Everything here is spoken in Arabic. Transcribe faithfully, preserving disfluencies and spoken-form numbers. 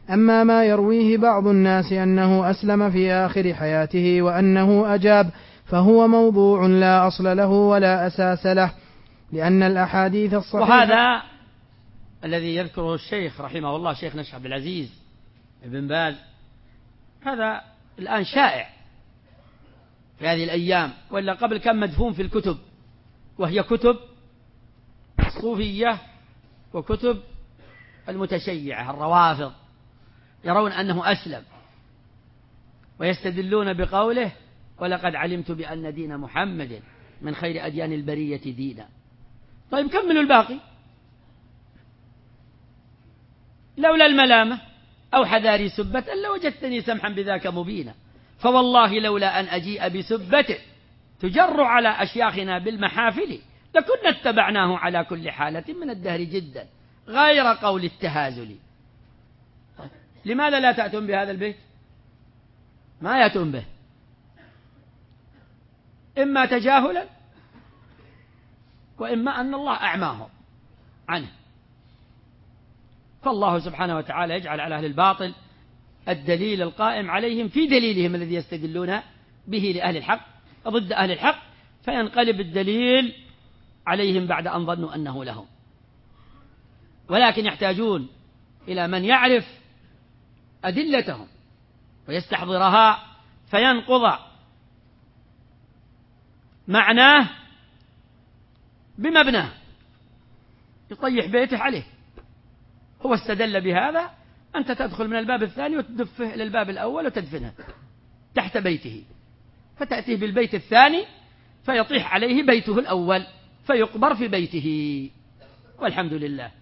أما ما يرويه بعض الناس أنه أسلم في آخر حياته وأنه أجاب فهو موضوع لا أصل له ولا أساس له، لأن الأحاديث الصحيحة. وهذا الذي يذكره الشيخ رحمه الله شيخنا الشيخ عبد العزيز بن باز، هذا الآن شائع في هذه الأيام، ولا قبل كان مدفون في الكتب، وهي كتب الصوفية وكتب المتشيعة الروافض، يرون أنه أسلم ويستدلون بقوله ولقد علمت بأن دين محمد من خير أديان البرية دينا. طيب كملوا الباقي. لولا الملامة أو حذاري سبة لوجدتني سمحا بذاك مبينا، فوالله لولا أن أجيء بسبة تجر على أشياخنا بالمحافل لكنا اتبعناه على كل حالة من الدهر جدا غير قول التهازل. طيب لماذا لا تأتون بهذا البيت؟ ما يأتون به، إما تجاهلا وإما أن الله أعماهم عنه. فالله سبحانه وتعالى يجعل على أهل الباطل الدليل القائم عليهم في دليلهم الذي يستدلون به لأهل الحق ضد أهل الحق، فينقلب الدليل عليهم بعد أن ظنوا أنه لهم. ولكن يحتاجون إلى من يعرف أدلتهم ويستحضرها فينقض معناه بمبناه، يطيح بيته عليه. هو استدل بهذا، أنت تدخل من الباب الثاني وتدفه إلى الباب الأول وتدفنه تحت بيته، فتأتيه بالبيت الثاني فيطيح عليه بيته الأول فيقبر في بيته، والحمد لله.